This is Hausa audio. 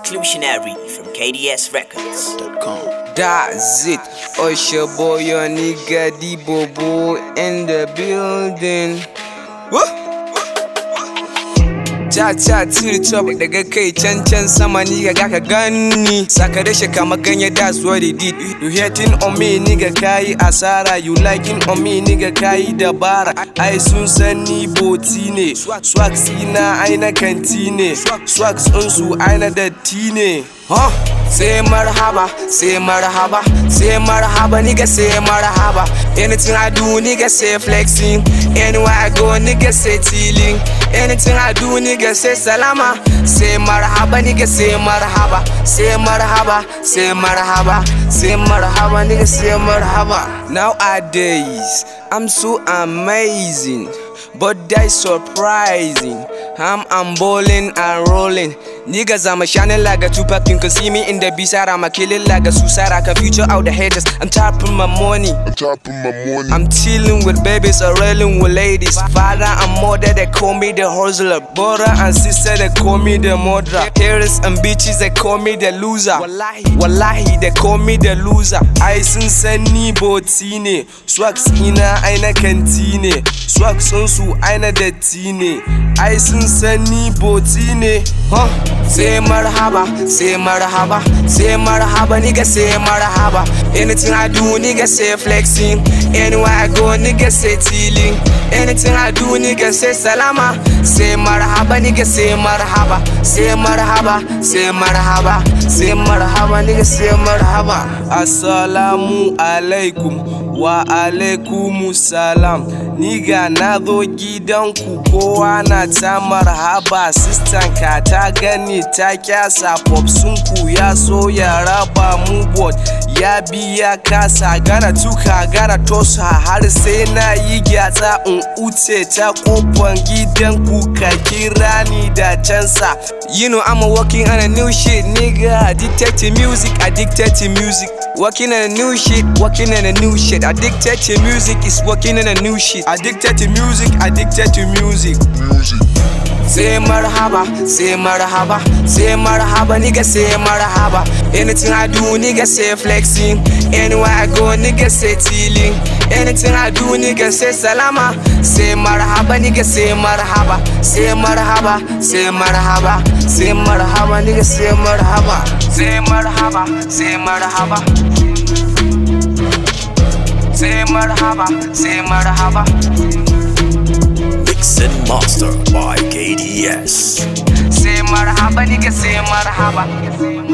Exclusionary from KDSRecords.com. That's it. Usher boy, your nigga D-Bobo in the building. Cha-cha to the top, daga kai can sama nigga gaka gani. Saka da shi kama ganye, that's what he did. You hating on me nigga kai asara. You liking on me nigga kai dabara. Ai sun sani boti ne. Swags ina aina kantine. Swags unsu aina datti ne. Say marhaba, say marhaba, say marhaba, nigga say marhaba. Anything I do, nigga say flexing. Anywhere I go, nigga say tealing. Anything I do, nigga say salama. Say marhaba, nigga say marhaba. Say marhaba, say marhaba, say marhaba, nigga say marhaba. Nowadays, I'm so amazing, but that's surprising. I'm bowling and rolling. Niggas, I'm shining like a Tupac. You can see me in the B-side. I'm killing like a suicide. I can future out the haters. I'm tapping my money. I'm chilling with babies or railing with ladies. Father and mother, they call me the hustler. Brother and sister, they call me the murderer. Terrorists and bitches, they call me the loser. Wallahi, they call me the loser. I sani botine. Swags ina aina kantine. Swags unsu aina dettine. I sani botine. Say marhaba, say marhaba, say marhaba, nigga say marhaba. Anything I do, nigga say flexing. Anywhere I go, nigga say tealing. Anything I do, nigga say salama. Say marhaba, nigga say marhaba. Say marhaba, say marhaba, say marhaba, nigga say marhaba. Assalamu alaikum wa alaikumus salam. Nigga nazo gidanku kowa na ta marhaba. Sistan ka ta gani ta kyasa. Popsunku ya so ya raba mu bot. Ya biya kasa gara tuka gara tosa. Har sai na yi gyatsa in uce ta kofan gidanku ka kira ni da cansa. You know I'm working on a new shit, nigga. Addicted to music, addicted to music. Working on a new shit, working on a new shit. Addicted to music is working on a new shit. Addicted to music, addicted to music. Say marhaba, say marhaba, say marhaba, nigga say marhaba. Anything I do, nigga say flexing. Anywhere I go, nigga say tealing. Anything I do, nigga say salama. Say marhaba, nigga say marhaba. Say marhaba, say marhaba, say marhaba, nigga say marhaba. Say marhaba, say marhaba. Say marhaba, say marhaba. Mix and master by KDS. Say marhaba, nigga say marhaba.